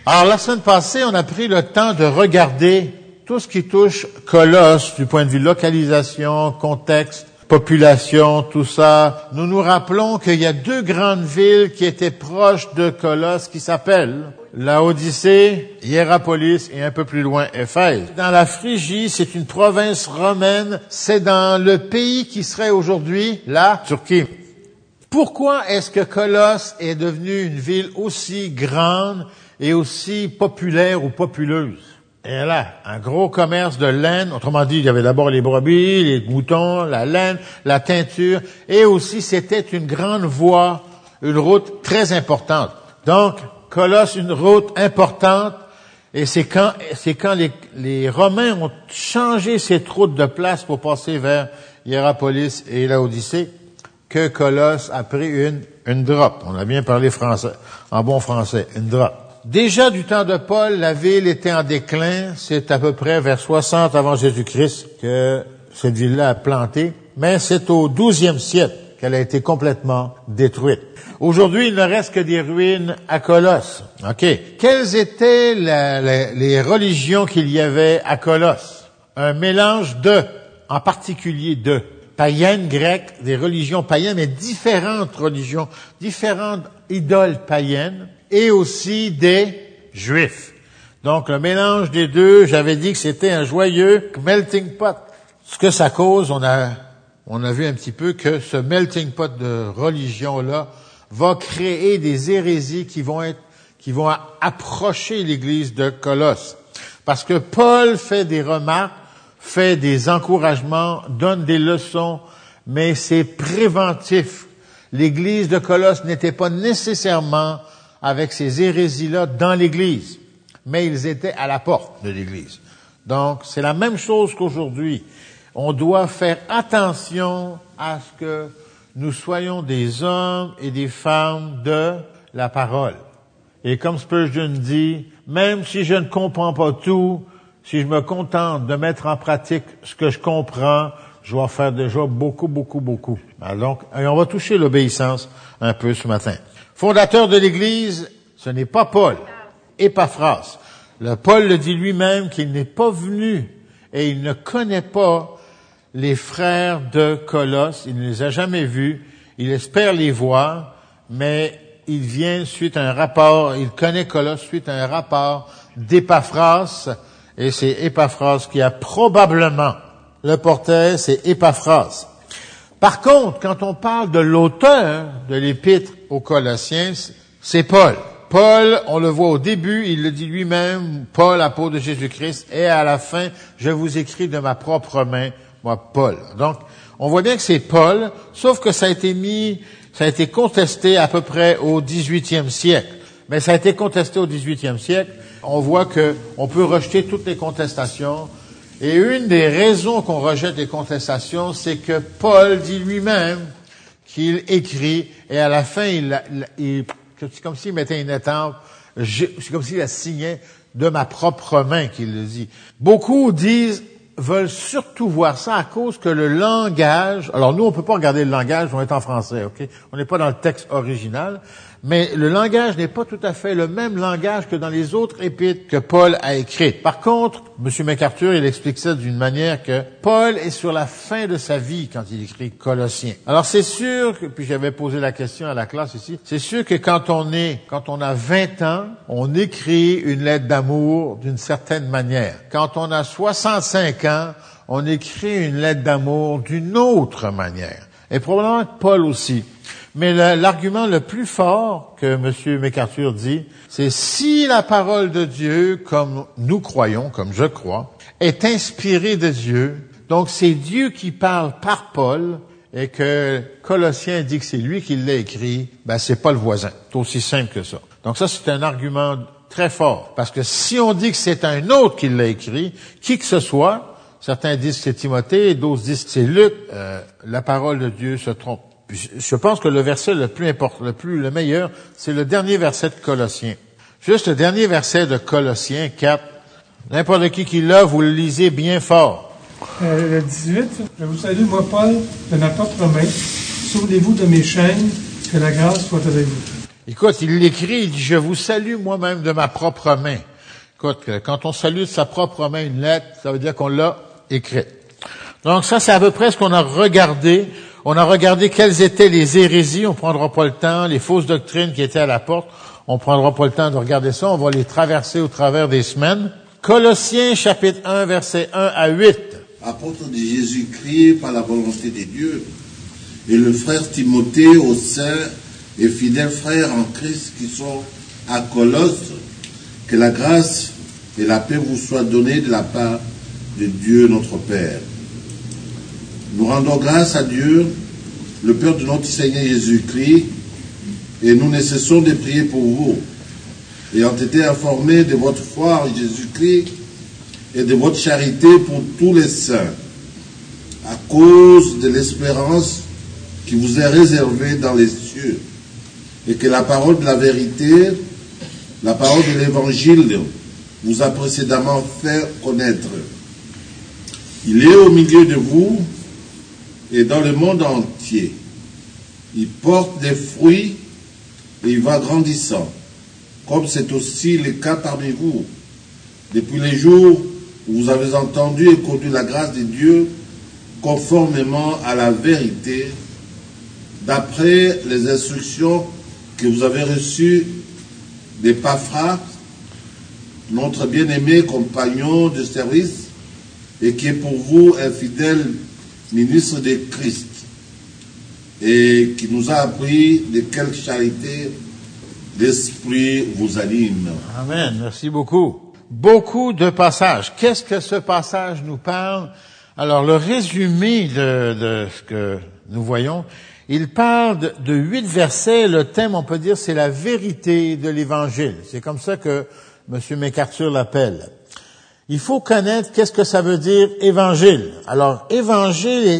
Alors, la semaine passée, on a pris le temps de regarder tout ce qui touche Colosse, du point de vue localisation, contexte, population, tout ça. Nous nous rappelons qu'il y a deux grandes villes qui étaient proches de Colosse qui s'appellent Laodicée, Hiérapolis et un peu plus loin Éphèse. Dans la Phrygie, c'est une province romaine, c'est dans le pays qui serait aujourd'hui la Turquie. Pourquoi est-ce que Colosse est devenue une ville aussi grande et aussi populaire ou populeuse? Elle a un gros commerce de laine. Autrement dit, il y avait d'abord les brebis, les moutons, la laine, la teinture. Et aussi, c'était une grande voie, une route très importante. Donc, Colosse, une route importante. Et c'est quand les Romains ont changé cette route de place pour passer vers Hiérapolis et Laodicée que Colosse a pris une drop. On a bien parlé français, en bon français, une drop. Déjà du temps de Paul, la ville était en déclin. C'est à peu près vers 60 avant Jésus-Christ que cette ville-là a planté. Mais c'est au 12e siècle qu'elle a été complètement détruite. Aujourd'hui, il ne reste que des ruines à Colosse. OK. Quelles étaient les religions qu'il y avait à Colosse? Un mélange en particulier païennes, grecques, des religions païennes, mais différentes religions, différentes idoles païennes, et aussi des Juifs. Donc, le mélange des deux, j'avais dit que c'était un joyeux melting pot. Ce que ça cause, on a vu un petit peu que ce melting pot de religion-là va créer des hérésies qui vont approcher l'Église de Colosse. Parce que Paul fait des remarques, fait des encouragements, donne des leçons, mais c'est préventif. L'Église de Colosse n'était pas nécessairement avec ces hérésies-là dans l'Église, mais ils étaient à la porte de l'Église. Donc, c'est la même chose qu'aujourd'hui. On doit faire attention à ce que nous soyons des hommes et des femmes de la parole. Et comme Spurgeon dit, même si je ne comprends pas tout, si je me contente de mettre en pratique ce que je comprends, je vais faire déjà beaucoup. Donc, et on va toucher l'obéissance un peu ce matin. Fondateur de l'Église, ce n'est pas Paul, Épaphras. Paul le dit lui-même qu'il n'est pas venu et il ne connaît pas les frères de Colosse. Il ne les a jamais vus. Il espère les voir, mais il vient suite à un rapport, il connaît Colosse suite à un rapport d'Épaphras, et c'est Épaphras qui a probablement le porteur, c'est Épaphras. Par contre, quand on parle de l'auteur de l'épître aux Colossiens, c'est Paul. Paul, on le voit au début, il le dit lui-même, Paul, apôtre de Jésus-Christ, et à la fin, je vous écris de ma propre main, moi, Paul. Donc, on voit bien que c'est Paul, sauf que ça a été contesté à peu près au 18e siècle. Mais ça a été contesté au 18e siècle. On voit que on peut rejeter toutes les contestations. Et une des raisons qu'on rejette les contestations, c'est que Paul dit lui-même qu'il écrit, et à la fin, c'est comme s'il mettait une étampe, c'est comme s'il la signait de ma propre main qu'il le dit. Beaucoup veulent surtout voir ça à cause que le langage, alors nous on peut pas regarder le langage, on est en français, ok? On n'est pas dans le texte original, mais le langage n'est pas tout à fait le même langage que dans les autres épîtres que Paul a écrites. Par contre, M. MacArthur, il explique ça d'une manière que Paul est sur la fin de sa vie quand il écrit Colossiens. Alors c'est sûr que, puis j'avais posé la question à la classe ici, c'est sûr que quand on a 20 ans, on écrit une lettre d'amour d'une certaine manière. Quand on a 65 ans, on écrit une lettre d'amour d'une autre manière. Et probablement que Paul aussi. Mais l'argument le plus fort que M. MacArthur dit, c'est si la parole de Dieu, comme nous croyons, comme je crois, est inspirée de Dieu, donc c'est Dieu qui parle par Paul, et que Colossiens dit que c'est lui qui l'a écrit, c'est pas le voisin. C'est aussi simple que ça. Donc ça, c'est un argument très fort. Parce que si on dit que c'est un autre qui l'a écrit, qui que ce soit, certains disent que c'est Timothée, d'autres disent que c'est Luc, la parole de Dieu se trompe. Je pense que le verset le meilleur, c'est le dernier verset de Colossiens. Juste le dernier verset de Colossiens 4. N'importe qui l'a, vous le lisez bien fort. Le 18, je vous salue, moi, Paul, de ma propre main. Souvenez-vous de mes chaînes, que la grâce soit avec vous. Écoute, il l'écrit, il dit, je vous salue moi-même de ma propre main. Écoute, quand on salue de sa propre main une lettre, ça veut dire qu'on l'a écrite. Donc ça, c'est à peu près ce qu'on a regardé. On a regardé quelles étaient les hérésies, on prendra pas le temps, les fausses doctrines qui étaient à la porte, on prendra pas le temps de regarder ça, on va les traverser au travers des semaines. Colossiens, chapitre 1, versets 1 à 8. Apôtre de Jésus-Christ par la volonté de Dieu, et le frère Timothée aux saints et fidèles frères en Christ qui sont à Colosse, que la grâce et la paix vous soient données de la part de Dieu notre Père. Nous rendons grâce à Dieu, le Père de notre Seigneur Jésus-Christ, et nous ne cessons de prier pour vous, ayant été informés de votre foi en Jésus-Christ et de votre charité pour tous les saints, à cause de l'espérance qui vous est réservée dans les cieux, et que la parole de la vérité, la parole de l'Évangile, vous a précédemment fait connaître. Il est au milieu de vous et dans le monde entier. Il porte des fruits et il va grandissant, comme c'est aussi le cas parmi vous. Depuis les jours où vous avez entendu et connu la grâce de Dieu conformément à la vérité, d'après les instructions que vous avez reçues d'Épaphras, notre bien-aimé compagnon de service, et qui est pour vous un fidèle ministre de Christ, et qui nous a appris de quelle charité l'Esprit vous anime. Amen, merci beaucoup. Beaucoup de passages. Qu'est-ce que ce passage nous parle? Alors, le résumé de ce que nous voyons, il parle de 8 versets. Le thème, on peut dire, c'est la vérité de l'Évangile. C'est comme ça que M. MacArthur l'appelle. Il faut connaître qu'est-ce que ça veut dire évangile. Alors, évangile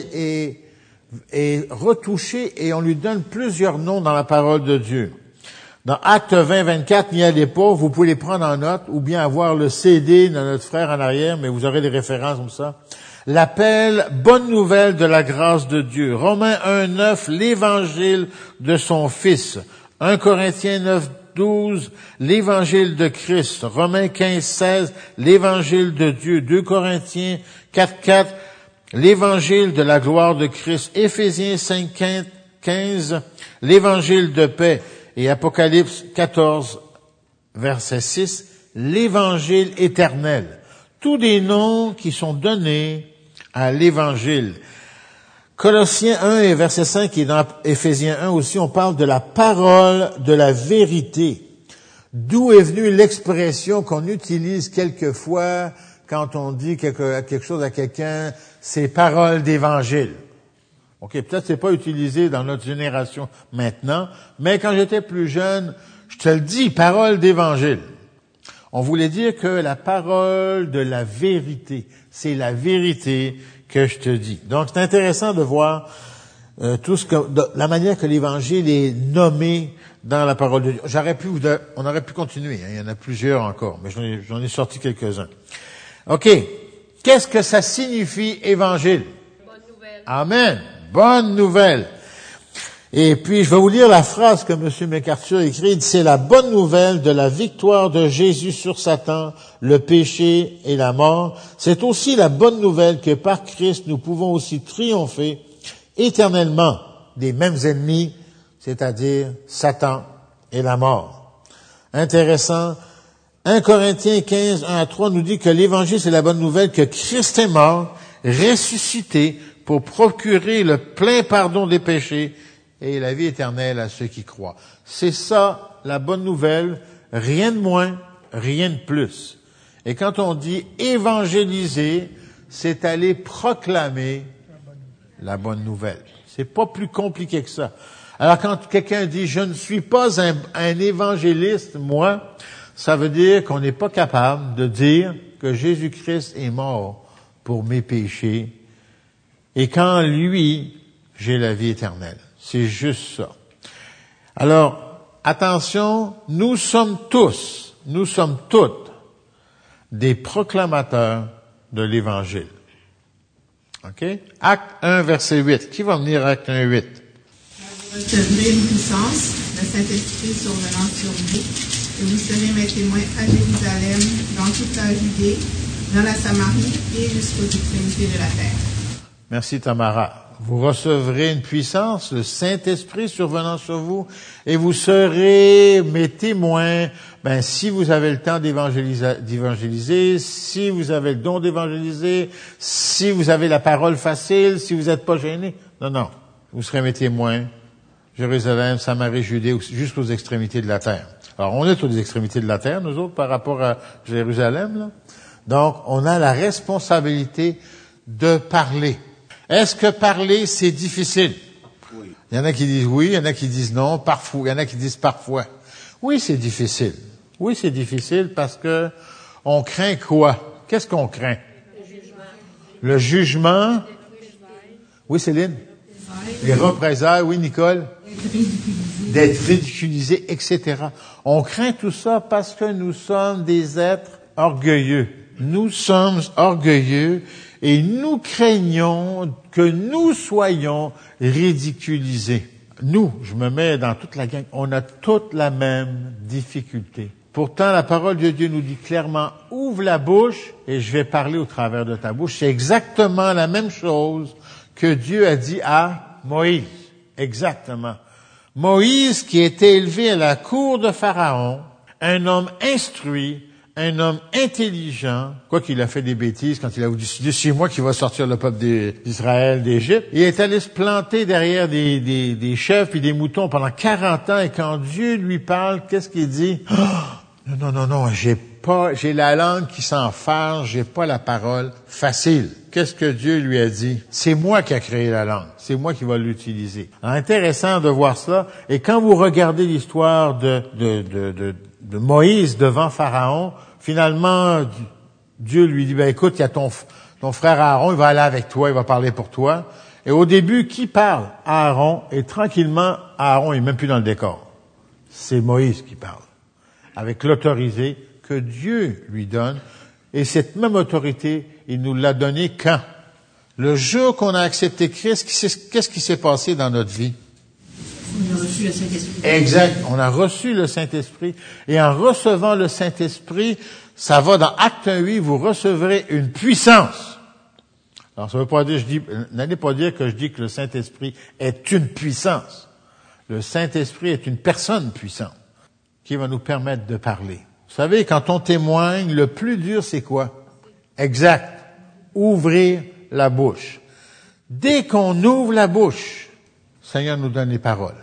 est retouché et on lui donne plusieurs noms dans la parole de Dieu. Dans Actes 20, 24, n'y allez pas, vous pouvez les prendre en note ou bien avoir le CD de notre frère en arrière, mais vous aurez des références comme ça. L'appel bonne nouvelle de la grâce de Dieu. Romains 1, 9, l'évangile de son Fils. 1 Corinthiens 9, 12, l'évangile de Christ. Romains 15, 16, l'évangile de Dieu. 2 Corinthiens 4, 4, l'évangile de la gloire de Christ. Éphésiens 5, 15, l'évangile de paix. Et Apocalypse 14, verset 6, l'évangile éternel. Tous des noms qui sont donnés à l'évangile. Colossiens 1 et verset 5 et dans Éphésiens 1 aussi, on parle de la parole de la vérité. D'où est venue l'expression qu'on utilise quelquefois quand on dit quelque chose à quelqu'un, c'est parole d'évangile. OK, peut-être c'est pas utilisé dans notre génération maintenant, mais quand j'étais plus jeune, je te le dis, parole d'évangile. On voulait dire que la parole de la vérité, c'est la vérité que je te dis. Donc c'est intéressant de voir la manière que l'évangile est nommé dans la parole de Dieu. On aurait pu continuer, hein, il y en a plusieurs encore, mais j'en ai sorti quelques-uns. OK, qu'est-ce que ça signifie évangile? Bonne nouvelle. Amen. Bonne nouvelle. Et puis, je vais vous lire la phrase que M. MacArthur écrit. C'est la bonne nouvelle de la victoire de Jésus sur Satan, le péché et la mort. C'est aussi la bonne nouvelle que par Christ, nous pouvons aussi triompher éternellement des mêmes ennemis, c'est-à-dire Satan et la mort. Intéressant. 1 Corinthiens 15, 1 à 3 nous dit que l'évangile, c'est la bonne nouvelle que Christ est mort, ressuscité, pour procurer le plein pardon des péchés et la vie éternelle à ceux qui croient. C'est ça, la bonne nouvelle, rien de moins, rien de plus. Et quand on dit évangéliser, c'est aller proclamer la bonne nouvelle. C'est pas plus compliqué que ça. Alors quand quelqu'un dit « je ne suis pas un évangéliste, moi », ça veut dire qu'on n'est pas capable de dire que Jésus-Christ est mort pour mes péchés et qu'en lui, j'ai la vie éternelle. C'est juste ça. Alors, attention, nous sommes toutes des proclamateurs de l'Évangile. OK? Acte 1, verset 8. Qui va venir à Acte 1, 8? Vous recevrez une puissance le Saint-Esprit survenant sur vous, et vous serez mes témoins à Jérusalem, dans toute la Judée, dans la Samarie et jusqu'aux extrémités de la terre. Merci Tamara. Vous recevrez une puissance, le Saint-Esprit survenant sur vous, et vous serez mes témoins. Si vous avez le temps d'évangéliser, si vous avez le don d'évangéliser, si vous avez la parole facile, si vous n'êtes pas gêné. Non. Vous serez mes témoins. Jérusalem, Samarie, Judée, jusqu'aux extrémités de la terre. Alors, on est aux extrémités de la terre, nous autres, par rapport à Jérusalem, là. Donc, on a la responsabilité de parler. Est-ce que parler, c'est difficile? Oui. Il y en a qui disent oui, il y en a qui disent non, parfois. Il y en a qui disent parfois. Oui, c'est difficile. Oui, c'est difficile parce que on craint quoi? Qu'est-ce qu'on craint? Le jugement. Oui, Céline? Les représailles. Oui, Nicole? D'être ridiculisé, etc. On craint tout ça parce que nous sommes des êtres orgueilleux. Nous sommes orgueilleux et nous craignons que nous soyons ridiculisés. Nous, je me mets dans toute la gang, on a toute la même difficulté. Pourtant, la parole de Dieu nous dit clairement, ouvre la bouche et je vais parler au travers de ta bouche. C'est exactement la même chose que Dieu a dit à Moïse. Exactement. Moïse, qui était élevé à la cour de Pharaon, un homme instruit, un homme intelligent, quoi qu'il a fait des bêtises quand il a décidé, c'est moi qui va sortir le peuple d'Israël d'Égypte. Il est allé se planter derrière des chèvres et des moutons pendant 40 ans et quand Dieu lui parle, qu'est-ce qu'il dit? Oh, non, j'ai la langue qui s'enfarge, j'ai pas la parole facile. Qu'est-ce que Dieu lui a dit? C'est moi qui a créé la langue. C'est moi qui va l'utiliser. Alors, intéressant de voir cela. Et quand vous regardez l'histoire de Moïse devant Pharaon, finalement, Dieu lui dit, écoute, il y a ton frère Aaron, il va aller avec toi, il va parler pour toi. Et au début, qui parle? Aaron. Et tranquillement, Aaron est même plus dans le décor. C'est Moïse qui parle. Avec l'autorité que Dieu lui donne. Et cette même autorité, il nous l'a donnée quand? Le jour qu'on a accepté Christ, qu'est-ce qui s'est passé dans notre vie? On a reçu le Saint-Esprit. Exact. On a reçu le Saint-Esprit. Et en recevant le Saint-Esprit, ça va dans Acte 8, vous recevrez une puissance. Alors, ça veut pas dire, n'allez pas dire que je dis que le Saint-Esprit est une puissance. Le Saint-Esprit est une personne puissante qui va nous permettre de parler. Vous savez, quand on témoigne, le plus dur, c'est quoi? Exact. Ouvrir la bouche. Dès qu'on ouvre la bouche, le Seigneur nous donne les paroles.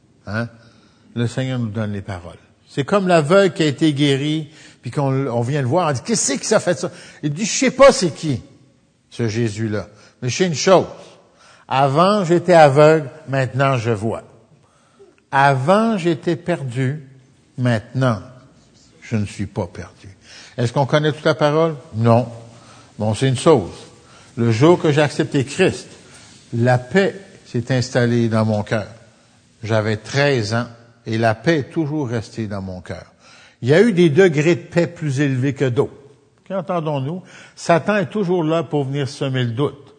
Le Seigneur nous donne les paroles. C'est comme l'aveugle qui a été guéri, puis qu'on vient le voir, on dit, qu'est-ce que ça fait ça? Il dit, je sais pas c'est qui, ce Jésus-là. Mais je sais une chose. Avant, j'étais aveugle, maintenant je vois. Avant, j'étais perdu, maintenant, je ne suis pas perdu. Est-ce qu'on connaît toute la parole? Non. Bon, c'est une chose. Le jour que j'ai accepté Christ, la paix s'est installée dans mon cœur. J'avais 13 ans et la paix est toujours restée dans mon cœur. Il y a eu des degrés de paix plus élevés que d'autres. Qu'entendons-nous? Satan est toujours là pour venir semer le doute.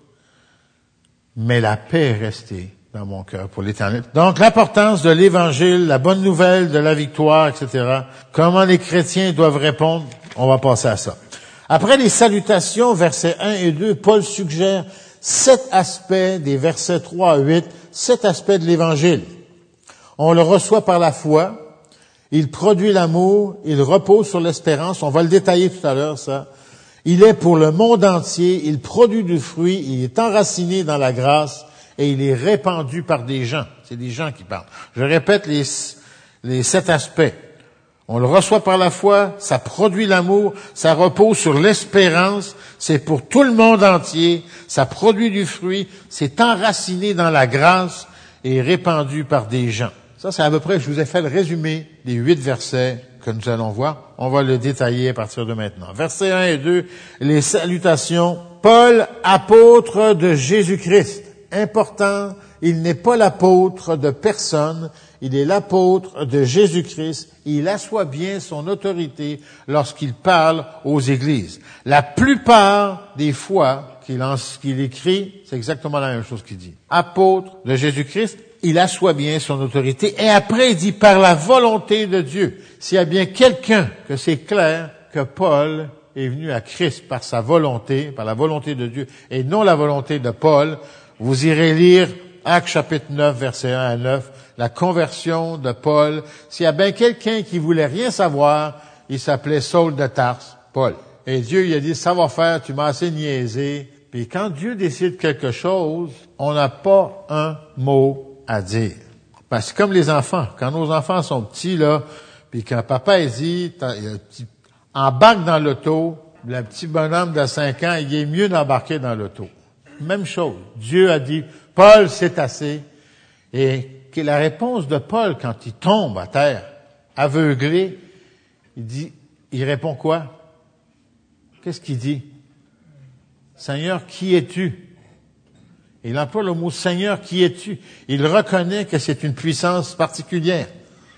Mais la paix est restée dans mon cœur pour l'éternité. Donc, l'importance de l'Évangile, la bonne nouvelle de la victoire, etc. Comment les chrétiens doivent répondre? On va passer à ça. Après les salutations, versets 1 et 2, Paul suggère 7 aspects des versets 3 à 8, 7 aspects de l'Évangile. On le reçoit par la foi, il produit l'amour, il repose sur l'espérance, on va le détailler tout à l'heure, ça. Il est pour le monde entier, il produit du fruit, il est enraciné dans la grâce et il est répandu par des gens. C'est des gens qui parlent. Je répète les 7 aspects. On le reçoit par la foi, ça produit l'amour, ça repose sur l'espérance, c'est pour tout le monde entier, ça produit du fruit, c'est enraciné dans la grâce et répandu par des gens. Ça, c'est à peu près, je vous ai fait le résumé des 8 versets que nous allons voir. On va le détailler à partir de maintenant. Versets 1 et 2, les salutations. Paul, apôtre de Jésus-Christ. Important, il n'est pas l'apôtre de personne, il est l'apôtre de Jésus-Christ. Il assoit bien son autorité lorsqu'il parle aux églises. La plupart des fois qu'il écrit, c'est exactement la même chose qu'il dit. Apôtre de Jésus-Christ, il assoit bien son autorité. Et après, il dit par la volonté de Dieu. S'il y a bien quelqu'un que c'est clair que Paul est venu à Christ par sa volonté, par la volonté de Dieu, et non la volonté de Paul, vous irez lire Actes chapitre 9, versets 1 à 9, la conversion de Paul. S'il y a bien quelqu'un qui voulait rien savoir, il s'appelait Saul de Tarse, Paul. Et Dieu lui a dit, ça va faire, tu m'as assez niaisé. Puis quand Dieu décide quelque chose, on n'a pas un mot à dire. Parce que comme les enfants, quand nos enfants sont petits, là, puis quand papa dit, embarque dans l'auto, le petit bonhomme de 5 ans, il est mieux d'embarquer dans l'auto. Même chose. Dieu a dit, Paul, c'est assez. Et que la réponse de Paul, quand il tombe à terre, aveuglé, il répond quoi? Qu'est-ce qu'il dit? Seigneur, qui es-tu? Il emploie le mot Seigneur, qui es-tu? Il reconnaît que c'est une puissance particulière.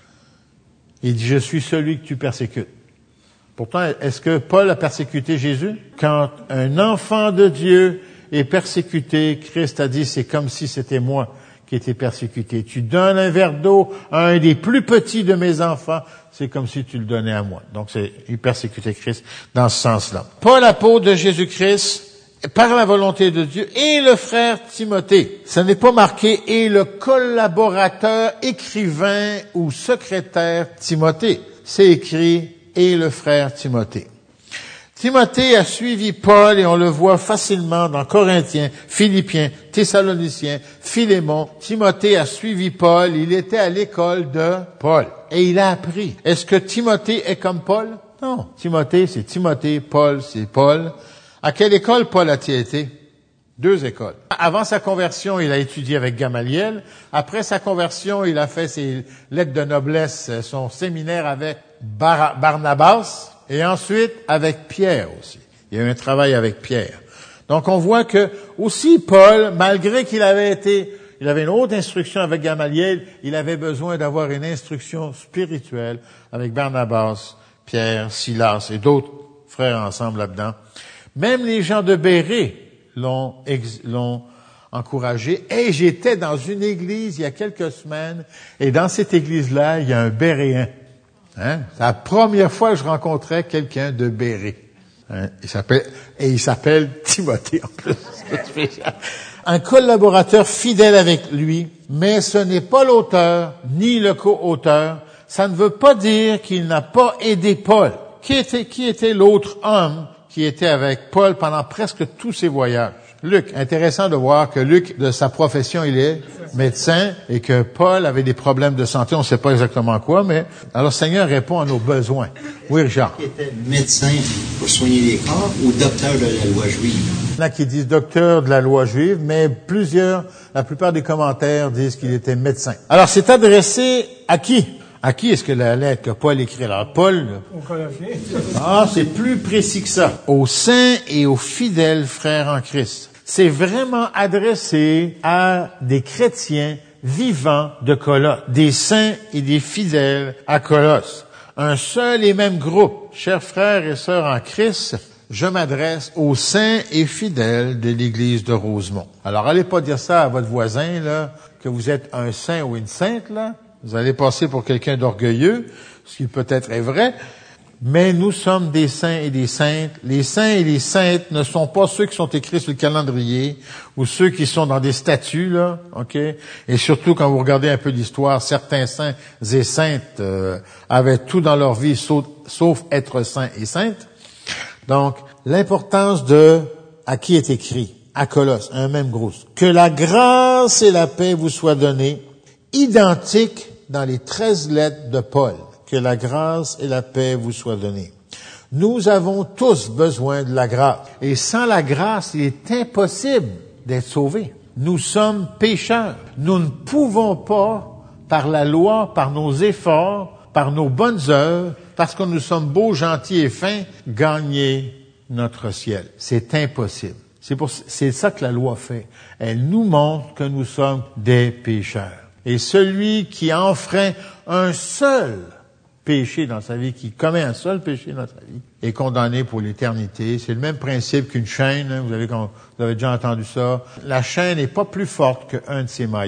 Il dit, je suis celui que tu persécutes. Pourtant, est-ce que Paul a persécuté Jésus? Quand un enfant de Dieu est persécuté, Christ a dit, c'est comme si c'était moi qui étais persécuté. Tu donnes un verre d'eau à un des plus petits de mes enfants, c'est comme si tu le donnais à moi. Donc, il persécutait Christ dans ce sens-là. Paul, apôtre de Jésus-Christ, par la volonté de Dieu, et le frère Timothée. Ce n'est pas marqué, et le collaborateur, écrivain ou secrétaire Timothée. C'est écrit, et le frère Timothée. Timothée a suivi Paul et on le voit facilement dans Corinthiens, Philippiens, Thessaloniciens, Philémon. Timothée a suivi Paul, il était à l'école de Paul et il a appris. Est-ce que Timothée est comme Paul? Non. Timothée, c'est Timothée, Paul, c'est Paul. À quelle école Paul a-t-il été? 2 écoles. Avant sa conversion, il a étudié avec Gamaliel. Après sa conversion, il a fait ses lettres de noblesse, son séminaire avec Barnabas. Et ensuite, avec Pierre aussi. Il y a eu un travail avec Pierre. Donc, on voit que, aussi, Paul, malgré il avait une haute instruction avec Gamaliel, il avait besoin d'avoir une instruction spirituelle avec Barnabas, Pierre, Silas et d'autres frères ensemble là-dedans. Même les gens de Bérée l'ont encouragé. Et j'étais dans une église il y a quelques semaines, et dans cette église-là, il y a un Béréen. Hein? C'est la première fois que je rencontrais quelqu'un de Bérée. Hein? Il s'appelle Timothée en plus. Un collaborateur fidèle avec lui, mais ce n'est pas l'auteur ni le co-auteur. Ça ne veut pas dire qu'il n'a pas aidé Paul. Qui était l'autre homme qui était avec Paul pendant presque tous ses voyages? Luc. Intéressant de voir que Luc, de sa profession, il est médecin et que Paul avait des problèmes de santé. On ne sait pas exactement quoi, mais alors le Seigneur répond à nos besoins. Oui, Richard. Il était médecin pour soigner les corps ou docteur de la loi juive? Il y en a qui disent docteur de la loi juive, mais la plupart des commentaires disent qu'il était médecin. Alors, c'est adressé à qui? À qui est-ce que la lettre que Paul écrit? Alors, Paul... Au Colossiens. c'est plus précis que ça. Aux saints et aux fidèles frères en Christ. C'est vraiment adressé à des chrétiens vivants de Colosse, des saints et des fidèles à Colosse. Un seul et même groupe. Chers frères et sœurs en Christ, je m'adresse aux saints et fidèles de l'église de Rosemont. Alors, allez pas dire ça à votre voisin, là, que vous êtes un saint ou une sainte, là. Vous allez passer pour quelqu'un d'orgueilleux, ce qui peut-être est vrai, mais nous sommes des saints et des saintes. Les saints et les saintes ne sont pas ceux qui sont écrits sur le calendrier ou ceux qui sont dans des statues, là, ok? Et surtout, quand vous regardez un peu l'histoire, certains saints et saintes avaient tout dans leur vie, sauf être saints et saintes. Donc, l'importance à qui est écrit? À Colosse, un même gros. Que la grâce et la paix vous soient données, identiques dans les 13 lettres de Paul. Que la grâce et la paix vous soient données. Nous avons tous besoin de la grâce. Et sans la grâce, il est impossible d'être sauvé. Nous sommes pécheurs. Nous ne pouvons pas, par la loi, par nos efforts, par nos bonnes œuvres, parce que nous sommes beaux, gentils et fins, gagner notre ciel. C'est impossible. C'est ça que la loi fait. Elle nous montre que nous sommes des pécheurs. Et celui qui enfreint un seul péché dans sa vie, qui commet un seul péché dans sa vie, est condamné pour l'éternité. C'est le même principe qu'une chaîne. Hein, vous avez déjà entendu ça. La chaîne n'est pas plus forte qu'un de ses maillons.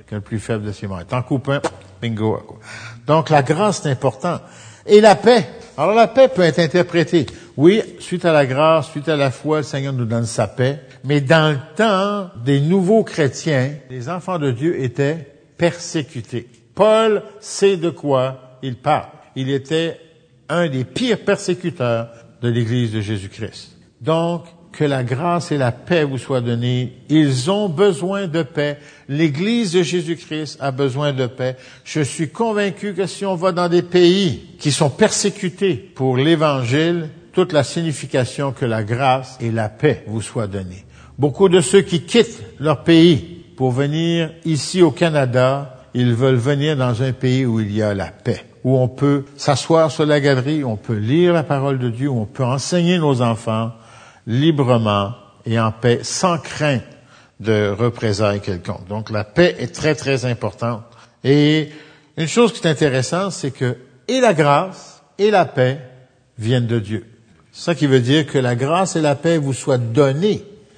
que le plus faible de ses membres. T'en coupes un, bingo. Donc, la grâce, c'est important. Et la paix. Alors, la paix peut être interprétée. Oui, suite à la grâce, suite à la foi, le Seigneur nous donne sa paix. Mais dans le temps des nouveaux chrétiens, les enfants de Dieu étaient persécutés. Paul sait de quoi il parle. Il était un des pires persécuteurs de l'Église de Jésus-Christ. Donc, que la grâce et la paix vous soient données. Ils ont besoin de paix. L'Église de Jésus-Christ a besoin de paix. Je suis convaincu que si on va dans des pays qui sont persécutés pour l'Évangile, toute la signification que la grâce et la paix vous soient données. Beaucoup de ceux qui quittent leur pays pour venir ici au Canada, ils veulent venir dans un pays où il y a la paix, où on peut s'asseoir sur la galerie, on peut lire la parole de Dieu, où on peut enseigner nos enfants librement et en paix, sans crainte de représailles quelconques. Donc, la paix est très, très importante. Et une chose qui est intéressante, c'est que et la grâce et la paix viennent de Dieu. C'est ça qui veut dire que la grâce et la paix vous soient données.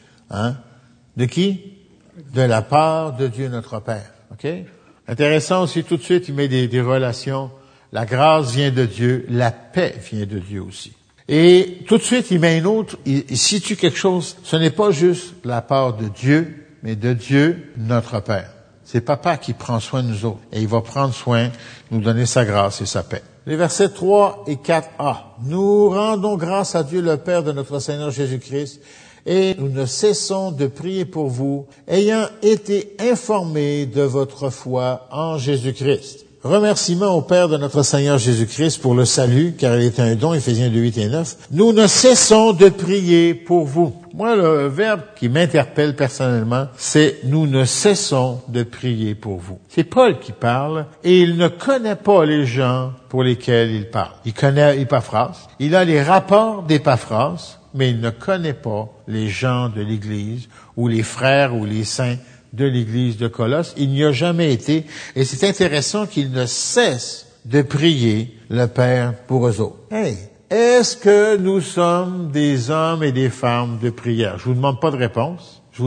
De qui? De la part de Dieu notre Père. OK? Intéressant aussi, tout de suite, il met des relations. La grâce vient de Dieu, la paix vient de Dieu aussi. Et tout de suite, il met une autre, il situe quelque chose. Ce n'est pas juste la part de Dieu, mais de Dieu, notre Père. C'est Papa qui prend soin de nous autres. Et il va prendre soin, nous donner sa grâce et sa paix. Les versets 3 et 4a. Nous rendons grâce à Dieu le Père de notre Seigneur Jésus-Christ, et nous ne cessons de prier pour vous, ayant été informés de votre foi en Jésus-Christ. Remerciements au Père de notre Seigneur Jésus-Christ pour le salut, car il est un don, Éphésiens 2, 8 et 9. Nous ne cessons de prier pour vous. Moi, le verbe qui m'interpelle personnellement, c'est « nous ne cessons de prier pour vous ». C'est Paul qui parle, et il ne connaît pas les gens pour lesquels il parle. Il connaît Épaphras, il a les rapports d'Épaphras, mais il ne connaît pas les gens de l'Église, ou les frères ou les saints de l'Église de Colosse. Il n'y a jamais été, et c'est intéressant qu'il ne cesse de prier le Père pour eux autres. Hey, est-ce que nous sommes des hommes et des femmes de prière? Je vous demande pas de réponse. Je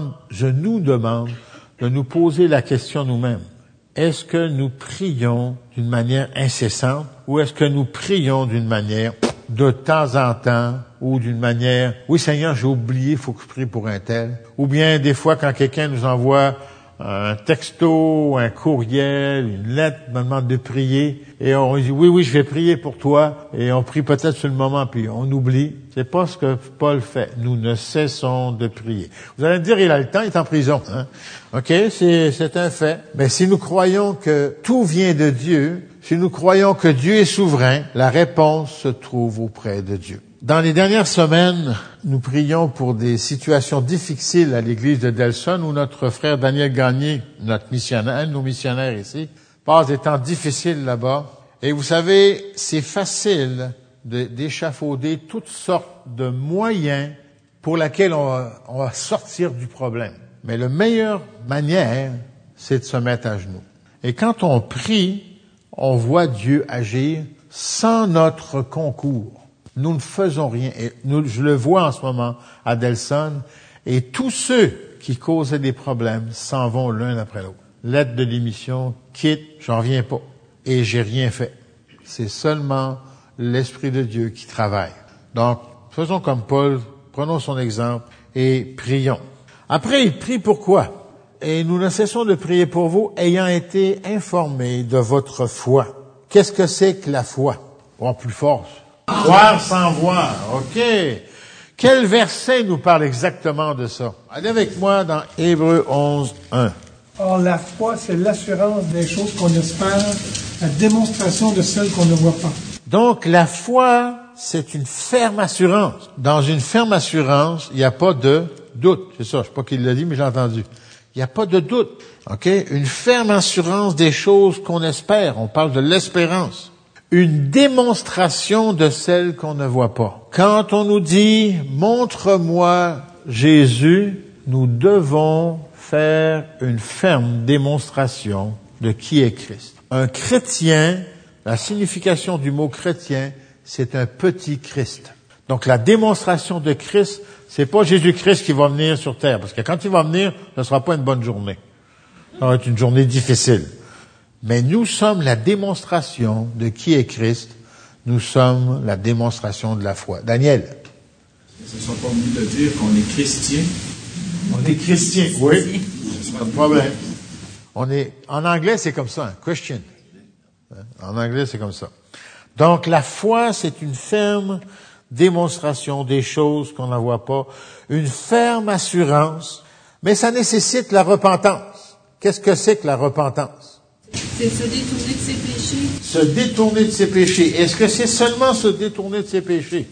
nous demande de nous poser la question nous-mêmes. Est-ce que nous prions d'une manière incessante, ou est-ce que nous prions d'une manière de temps en temps, ou d'une manière, oui Seigneur, j'ai oublié, il faut que je prie pour un tel. Ou bien des fois quand quelqu'un nous envoie un texto, un courriel, une lettre, me demande de prier, et on dit oui, je vais prier pour toi, et on prie peut-être sur le moment, puis on oublie. C'est pas ce que Paul fait. Nous ne cessons de prier. Vous allez me dire, il a le temps, il est en prison. OK, c'est un fait. Mais si nous croyons que tout vient de Dieu, si nous croyons que Dieu est souverain, la réponse se trouve auprès de Dieu. Dans les dernières semaines, nous prions pour des situations difficiles à l'église de Delson, où notre frère Daniel Gagné, notre missionnaire, nos missionnaires ici, passe des temps difficiles là-bas. Et vous savez, c'est facile d'échafauder toutes sortes de moyens pour lesquels on va sortir du problème. Mais la meilleure manière, c'est de se mettre à genoux. Et quand on prie, on voit Dieu agir sans notre concours. Nous ne faisons rien. Et je le vois en ce moment à Delson. Et tous ceux qui causaient des problèmes s'en vont l'un après l'autre. Lettre de démission, quitte, j'en reviens pas. Et j'ai rien fait. C'est seulement l'Esprit de Dieu qui travaille. Donc, faisons comme Paul, prenons son exemple et prions. Après, il prie pourquoi? Et nous ne cessons de prier pour vous, ayant été informés de votre foi. Qu'est-ce que c'est que la foi? Bon, plus fort. Croire sans voir. OK. Quel verset nous parle exactement de ça? Allez avec moi dans Hébreux 11, 1. Or, la foi, c'est l'assurance des choses qu'on espère, la démonstration de celles qu'on ne voit pas. Donc, la foi, c'est une ferme assurance. Dans une ferme assurance, il n'y a pas de doute. C'est ça, je sais pas qui l'a dit, mais j'ai entendu. Il n'y a pas de doute. OK? Une ferme assurance des choses qu'on espère. On parle de l'espérance. Une démonstration de celles qu'on ne voit pas. Quand on nous dit « Montre-moi Jésus », nous devons faire une ferme démonstration de qui est Christ. Un chrétien, la signification du mot chrétien, c'est un petit Christ. Donc la démonstration de Christ, c'est pas Jésus-Christ qui va venir sur terre, parce que quand il va venir, ce ne sera pas une bonne journée. Ça va être une journée difficile. Mais nous sommes la démonstration de qui est Christ. Nous sommes la démonstration de la foi. Daniel. Ce ne sont pas mieux de dire qu'on est chrétien. On est chrétien, oui. Pas de problème. En anglais, c'est comme ça, Christian. En anglais, c'est comme ça. Donc, la foi, c'est une ferme démonstration des choses qu'on n'en voit pas, une ferme assurance, mais ça nécessite la repentance. Qu'est-ce que c'est que la repentance? C'est se détourner de ses péchés. Se détourner de ses péchés. Est-ce que c'est seulement se détourner de ses péchés?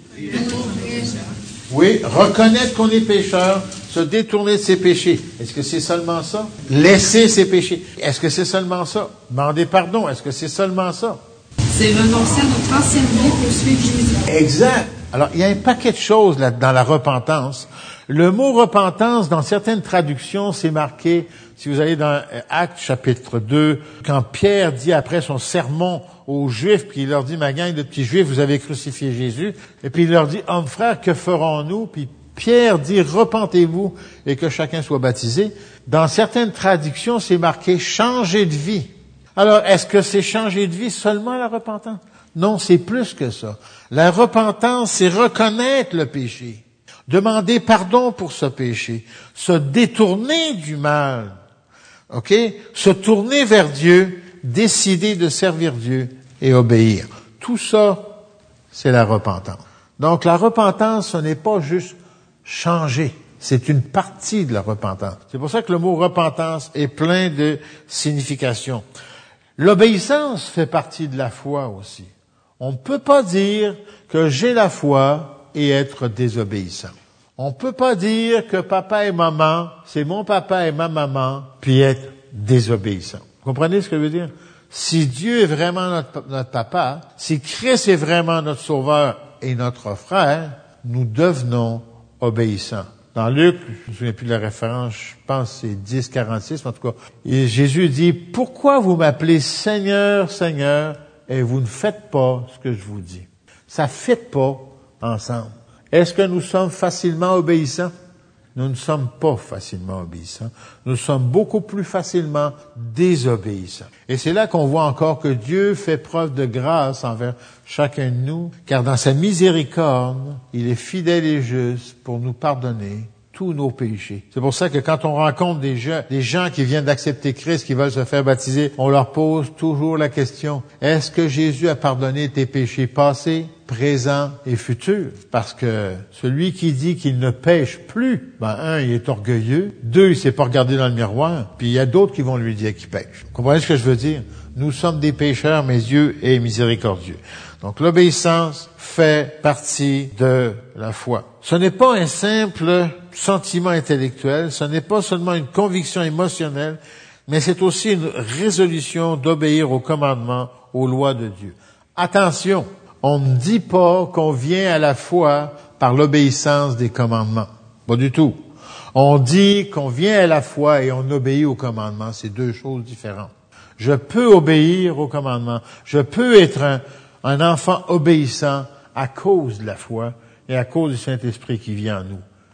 Oui, reconnaître qu'on est pécheur, se détourner de ses péchés. Est-ce que c'est seulement ça? Laisser ses péchés. Est-ce que c'est seulement ça? Demander pardon. Est-ce que c'est seulement ça? C'est renoncer à notre ancienne vie pour suivre Jésus. Exact. Alors, il y a un paquet de choses là, dans la repentance. Le mot repentance, dans certaines traductions, c'est marqué, si vous allez dans Actes chapitre 2, quand Pierre dit après son sermon aux Juifs, puis il leur dit, ma gang de petits Juifs, vous avez crucifié Jésus. Et puis il leur dit, hommes frères, que ferons-nous? Puis Pierre dit, repentez-vous et que chacun soit baptisé. Dans certaines traductions, c'est marqué changer de vie. Alors, est-ce que c'est changer de vie seulement la repentance? Non, c'est plus que ça. La repentance, c'est reconnaître le péché, demander pardon pour ce péché, se détourner du mal, ok? Se tourner vers Dieu, décider de servir Dieu et obéir. Tout ça, c'est la repentance. Donc, la repentance, ce n'est pas juste changer. C'est une partie de la repentance. C'est pour ça que le mot repentance est plein de significations. L'obéissance fait partie de la foi aussi. On ne peut pas dire que j'ai la foi et être désobéissant. On ne peut pas dire que papa et maman, c'est mon papa et ma maman, puis être désobéissant. Vous comprenez ce que je veux dire? Si Dieu est vraiment notre papa, si Christ est vraiment notre sauveur et notre frère, nous devenons obéissants. Dans Luc, je ne me souviens plus de la référence, je pense que c'est 10:46, en tout cas, et Jésus dit, pourquoi vous m'appelez Seigneur, Seigneur, et vous ne faites pas ce que je vous dis? Ça ne fit pas ensemble. Est-ce que nous sommes facilement obéissants? Nous ne sommes pas facilement obéissants. Nous sommes beaucoup plus facilement désobéissants. Et c'est là qu'on voit encore que Dieu fait preuve de grâce envers chacun de nous, car dans sa miséricorde, il est fidèle et juste pour nous pardonner tous nos péchés. C'est pour ça que quand on rencontre des gens qui viennent d'accepter Christ, qui veulent se faire baptiser, on leur pose toujours la question, est-ce que Jésus a pardonné tes péchés passés, présents et futurs? Parce que celui qui dit qu'il ne pêche plus, il est orgueilleux. 2, il s'est pas regardé dans le miroir. Puis il y a d'autres qui vont lui dire qu'il pêche. Vous comprenez ce que je veux dire? Nous sommes des pécheurs, mais Dieu est miséricordieux. Donc l'obéissance fait partie de la foi. Ce n'est pas un simple sentiment intellectuel, ce n'est pas seulement une conviction émotionnelle, mais c'est aussi une résolution d'obéir aux commandements, aux lois de Dieu. Attention, on ne dit pas qu'on vient à la foi par l'obéissance des commandements. Pas du tout. On dit qu'on vient à la foi et on obéit aux commandements. C'est deux choses différentes. Je peux obéir aux commandements. Je peux être un enfant obéissant à cause de la foi et à cause du Saint-Esprit qui vit en nous.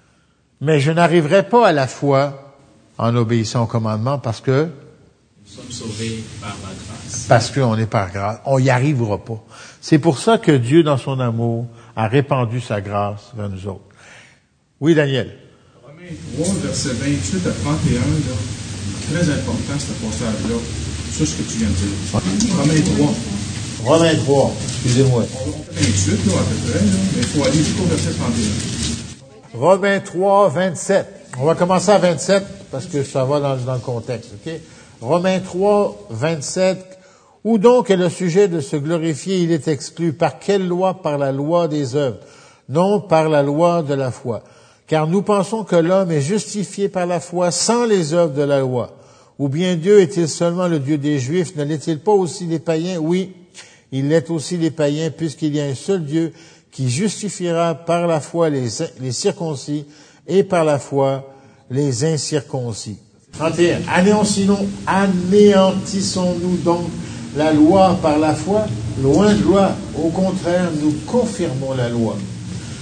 Mais je n'arriverai pas à la foi en obéissant aux commandements parce que nous sommes sauvés par la grâce. Parce qu'on est par grâce. On n'y arrivera pas. C'est pour ça que Dieu, dans son amour, a répandu sa grâce vers nous autres. Oui, Daniel. Romains 3, versets 28 à 31, là, très important ce passage-là, sur ce que tu viens de dire. Romains 3, excusez-moi. 28, là, à peu près, là, mais il faut aller jusqu'au verset 31. Romains 3, 27. On va commencer à 27 parce que ça va dans le contexte, ok? Romains 3, 27. Où donc est le sujet de se glorifier? Il est exclu. Par quelle loi? Par la loi des œuvres. Non par la loi de la foi. Car nous pensons que l'homme est justifié par la foi sans les œuvres de la loi. Ou bien Dieu est-il seulement le Dieu des Juifs? Ne l'est-il pas aussi des païens? Oui, il l'est aussi des païens, puisqu'il y a un seul Dieu qui justifiera par la foi les circoncis et par la foi les incirconcis. 31. Anéantissons-nous donc la loi par la foi? Loin de loi. Au contraire, nous confirmons la loi.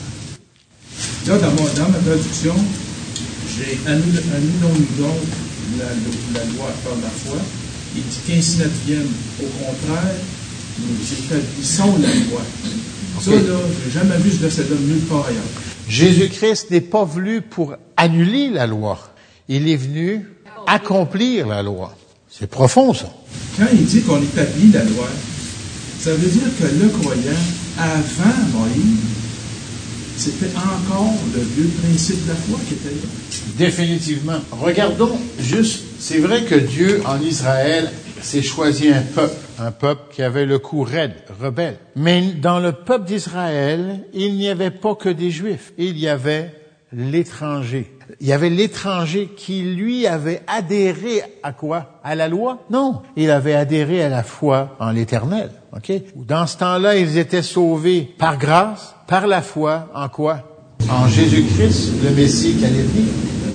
Là, dans ma traduction, j'ai annulons-nous donc la loi par la foi. Il dit qu'ainsi n'advienne. Au contraire, nous établissons la loi. Ça, là, je n'ai jamais vu ce verset-là nulle part ailleurs. Jésus-Christ n'est pas venu pour annuler la loi. Il est venu accomplir la loi. C'est profond, ça. Quand il dit qu'on établit la loi, ça veut dire que le croyant, avant Moïse, c'était encore le vieux principe de la foi qui était là. Définitivement. Regardons juste, c'est vrai que Dieu, en Israël, s'est choisi un peuple qui avait le cou raide, rebelle. Mais dans le peuple d'Israël, il n'y avait pas que des Juifs. Il y avait l'étranger. Il y avait l'étranger qui, lui, avait adhéré à quoi? À la loi? Non. Il avait adhéré à la foi en l'Éternel. OK? Dans ce temps-là, ils étaient sauvés par grâce, par la foi, en quoi? En Jésus-Christ, le Messie qui allait venir.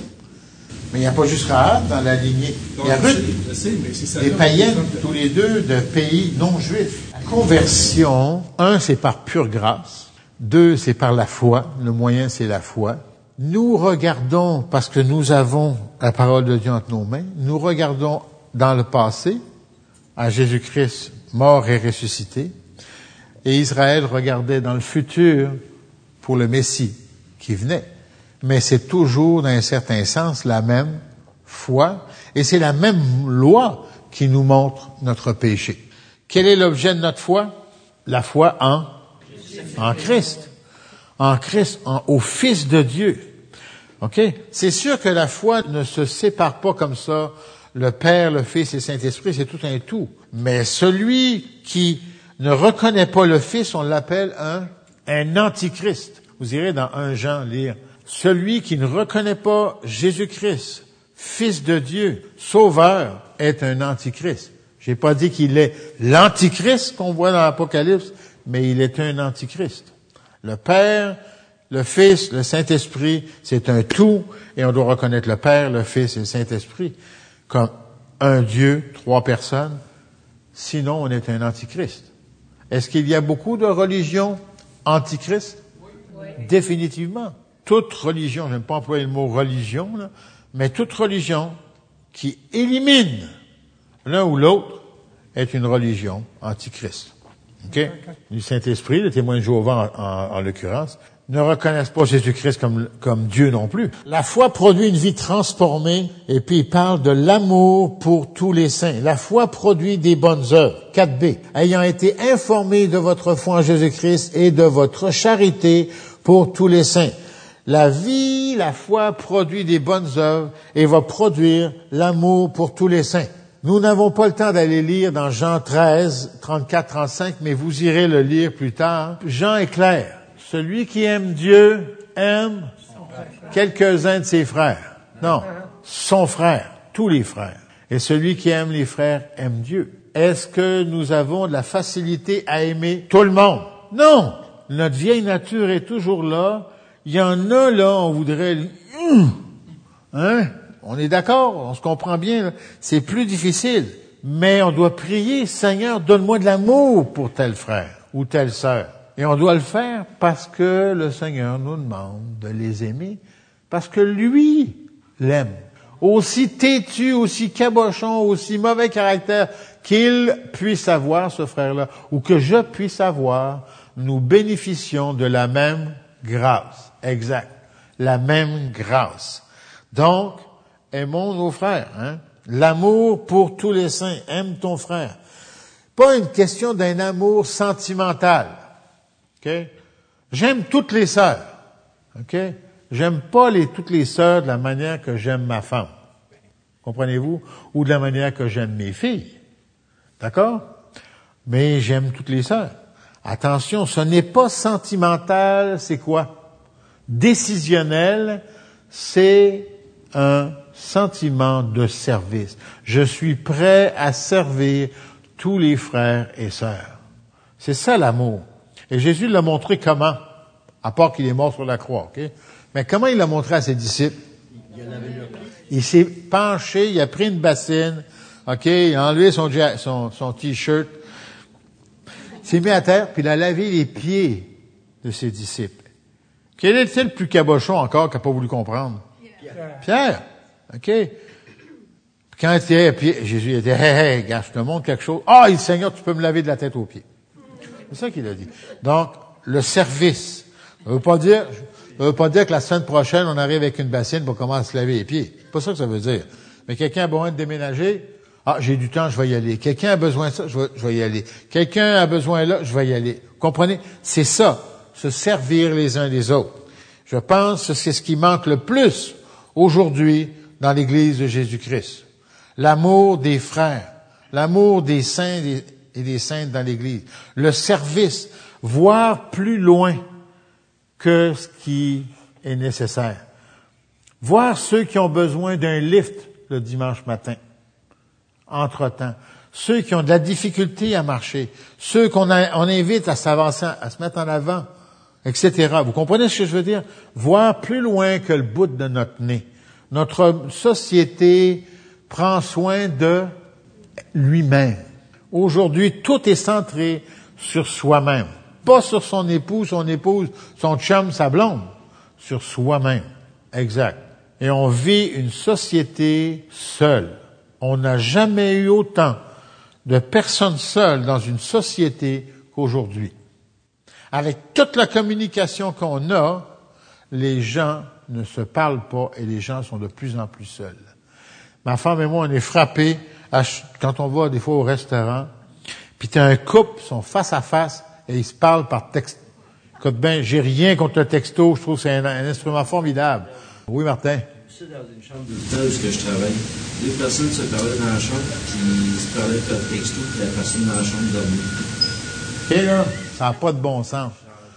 Mais il n'y a pas juste Rahab dans la lignée. Il y a Ruth, des païennes, tous les deux, de pays non juifs. La conversion, 1, c'est par pure grâce. 2, c'est par la foi. Le moyen, c'est la foi. Nous regardons, parce que nous avons la parole de Dieu entre nos mains, nous regardons dans le passé, à Jésus-Christ mort et ressuscité, et Israël regardait dans le futur pour le Messie qui venait. Mais c'est toujours, dans un certain sens, la même foi, et c'est la même loi qui nous montre notre péché. Quel est l'objet de notre foi? La foi en Christ. En Christ, au Fils de Dieu. OK? C'est sûr que la foi ne se sépare pas comme ça. Le Père, le Fils et le Saint-Esprit, c'est tout un tout. Mais celui qui ne reconnaît pas le Fils, on l'appelle un antichrist. Vous irez dans 1 Jean lire. Celui qui ne reconnaît pas Jésus-Christ, Fils de Dieu, Sauveur, est un antichrist. J'ai pas dit qu'il est l'antichrist qu'on voit dans l'Apocalypse, mais il est un antichrist. Le Père, le Fils, le Saint-Esprit, c'est un tout, et on doit reconnaître le Père, le Fils et le Saint-Esprit comme un Dieu, 3 personnes. Sinon, on est un antichrist. Est-ce qu'il y a beaucoup de religions antichristes? Oui. Définitivement. Toute religion, je n'aime pas employer le mot religion, là, mais toute religion qui élimine l'un ou l'autre est une religion antichrist. OK? Le Saint-Esprit, le témoin de Jéhovah en l'occurrence, ne reconnaissent pas Jésus-Christ comme Dieu non plus. La foi produit une vie transformée, et puis il parle de l'amour pour tous les saints. La foi produit des bonnes œuvres. 4b. Ayant été informés de votre foi en Jésus-Christ et de votre charité pour tous les saints. La foi produit des bonnes œuvres et va produire l'amour pour tous les saints. Nous n'avons pas le temps d'aller lire dans Jean 13, 34, 35, mais vous irez le lire plus tard. Jean est clair. Celui qui aime Dieu aime quelques-uns de ses frères. Non, son frère, tous les frères. Et celui qui aime les frères aime Dieu. Est-ce que nous avons de la facilité à aimer tout le monde? Non! Notre vieille nature est toujours là. Il y en a là, on voudrait... On est d'accord, on se comprend bien. Là. C'est plus difficile. Mais on doit prier, Seigneur, donne-moi de l'amour pour tel frère ou telle sœur. Et on doit le faire parce que le Seigneur nous demande de les aimer, parce que lui l'aime. Aussi têtu, aussi cabochon, aussi mauvais caractère qu'il puisse avoir, ce frère-là, ou que je puisse avoir, nous bénéficions de la même grâce. Exact. La même grâce. Donc, aimons nos frères. L'amour pour tous les saints. Aime ton frère. Pas une question d'un amour sentimental. OK? J'aime toutes les sœurs. OK? J'aime pas toutes les sœurs de la manière que j'aime ma femme. Comprenez-vous? Ou de la manière que j'aime mes filles. D'accord? Mais j'aime toutes les sœurs. Attention, ce n'est pas sentimental, c'est quoi? Décisionnel, c'est un sentiment de service. Je suis prêt à servir tous les frères et sœurs. C'est ça l'amour. Et Jésus l'a montré comment? À part qu'il est mort sur la croix, OK? Mais comment il l'a montré à ses disciples? Il s'est penché, il a pris une bassine, OK? Il a enlevé son t-shirt, il s'est mis à terre, puis il a lavé les pieds de ses disciples. Quel est-il le plus cabochon encore qui n'a pas voulu comprendre? Pierre. OK? quand il était à pied, Jésus a dit, hey, gars, je te montre quelque chose. Ah, il dit, Seigneur, tu peux me laver de la tête aux pieds. C'est ça qu'il a dit. Donc, le service. Ça veut pas dire que la semaine prochaine, on arrive avec une bassine pour commencer à se laver les pieds. C'est pas ça que ça veut dire. Mais quelqu'un a besoin de déménager. Ah, j'ai du temps, je vais y aller. Quelqu'un a besoin de ça, je vais y aller. Quelqu'un a besoin là, je vais y aller. Vous comprenez? C'est ça. Se servir les uns des autres. Je pense que c'est ce qui manque le plus aujourd'hui dans l'Église de Jésus-Christ. L'amour des frères, l'amour des saints et des saintes dans l'Église, le service, voir plus loin que ce qui est nécessaire. Voir ceux qui ont besoin d'un lift le dimanche matin, entre-temps, ceux qui ont de la difficulté à marcher, ceux on invite à s'avancer, à se mettre en avant, etc. Vous comprenez ce que je veux dire? Voir plus loin que le bout de notre nez. Notre société prend soin de lui-même. Aujourd'hui, tout est centré sur soi-même. Pas sur son époux, son chum, sa blonde. Sur soi-même. Exact. Et on vit une société seule. On n'a jamais eu autant de personnes seules dans une société qu'aujourd'hui. Avec toute la communication qu'on a, les gens ne se parlent pas et les gens sont de plus en plus seuls. Ma femme et moi, on est frappés quand on va des fois au restaurant, puis t'as un couple, ils sont face à face et ils se parlent par texte. Écoute bien, j'ai rien contre le texto, je trouve que c'est un instrument formidable. Oui, Martin? C'est dans une chambre d'hôpital où je travaille. Deux personnes se parlaient dans la chambre, puis ils se parlaient par texto, puis la personne dans la chambre dormait. OK, là, ça n'a pas de bon sens.